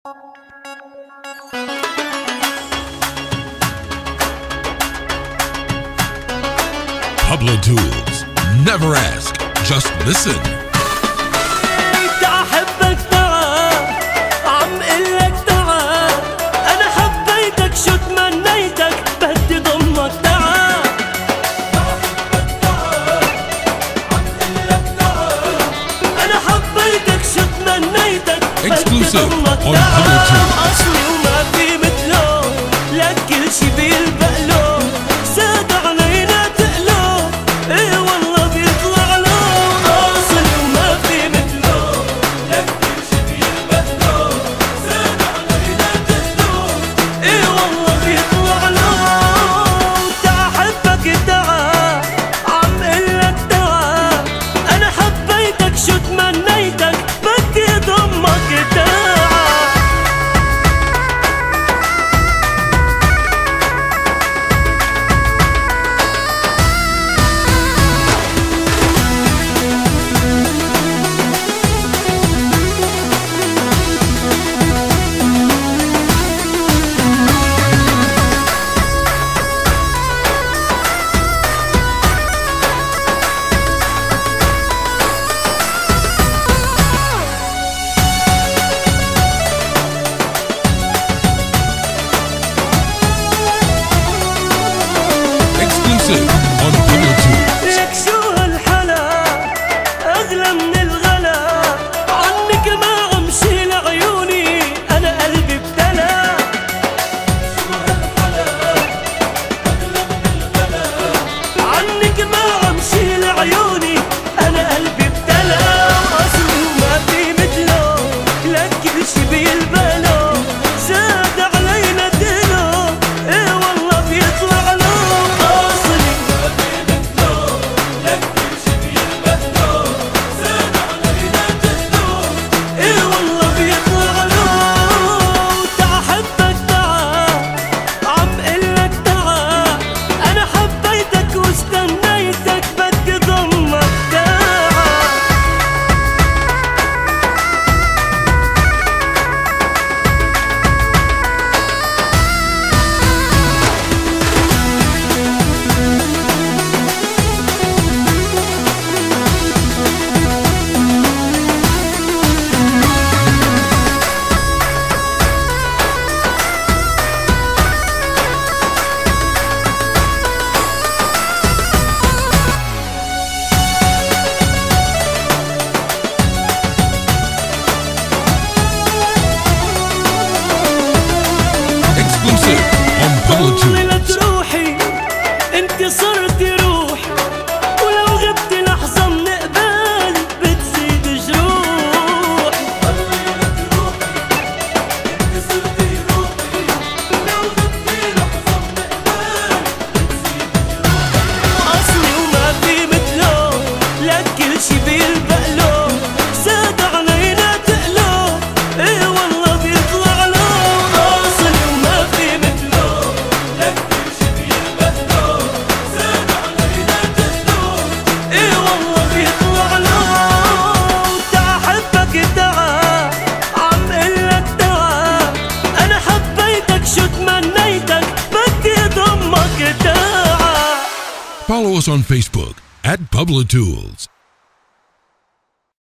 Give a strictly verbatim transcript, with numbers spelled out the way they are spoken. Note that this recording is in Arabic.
Pablo Tools. Never ask, just listen. أحبك تعال، عم قلك تعال، أنا حبيتك شو تمنيتك بدي ضمك تعال. أحبك تعال، عم قلك تعال، أنا حبيتك شو تمنيتك بدي ضمك تعال. أصلي وما في مثله، لك كل شي بيلبق له، زاد علينا تقله، إيه والله بيطلع له. أصلي وما في مثله، لك كل شي بيلبق له، زاد علينا تقله، إيه والله بيطلع له. تعا حبك تعال، عم قلك تعال، أنا حبيتك شو تمنيتك بدي ضمك تعال. On Pablo Tools. لك شو هالحلا أغلى من الغلا، عنك ما أمشي لعيوني أنا قلبي ابتلى. شو هالحلا أغلى من الغلا، عنك ما أمشي لعيوني أنا قلبي ابتلى. أصلي وما في مثله، لك كل شي بيلبله، زاد علينا دله، إيه والله بيطلع له. أصلي إيه والله بيطلع له. تعا حبك تعال، عم قلك تعال، أنا حبيتك واستنيتك بدي ضمك تعال. Exclusive on Pablo Tools. طولت روحي انت صرت روحي، ولو غبت لحظة من قبالي بتزيد جروحي. طولت روحي انت صرت روحي، ولو غبت لحظة من قبالي بتزيد جروحي. أصلي وما في مثله، لك كل شي بيلبق له، زاد علينا تقله، إيه والله بيطلع له. أصلي وما في مثله، لك كل شي بيلبق له، زاد علينا تقله، إيه والله بيطلع له. تعا حبك تعال، عم قلك تعال، أنا حبيتك شو تمنيتك بدي ضمك تعال. Follow us on Facebook at Pablo Tools.